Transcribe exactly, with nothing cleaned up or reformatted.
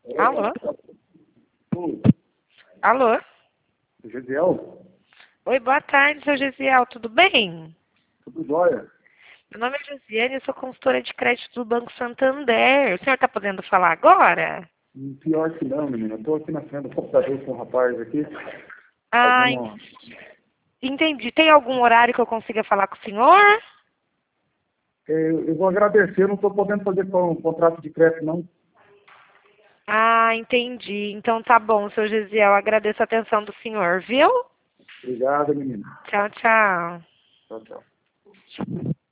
Alô? Oi, Alô? Gesiel, Oi, boa tarde, seu Gesiel, tudo bem? tudo jóia? Meu nome é Josiane, eu sou consultora de crédito do Banco Santander. O senhor está podendo falar agora? Hum, Pior que não, menina. Estou aqui na frente do computador com um rapaz aqui, Ah, fazendo en- uma... entendi. Tem algum horário que eu consiga falar com o senhor? Eu, eu vou agradecer, eu não estou podendo fazer com um contrato de crédito, não. Ah, entendi. Então tá bom, seu Gesiel. Agradeço a atenção do senhor, viu? Obrigado, menina. Tchau, tchau. Tchau, tchau.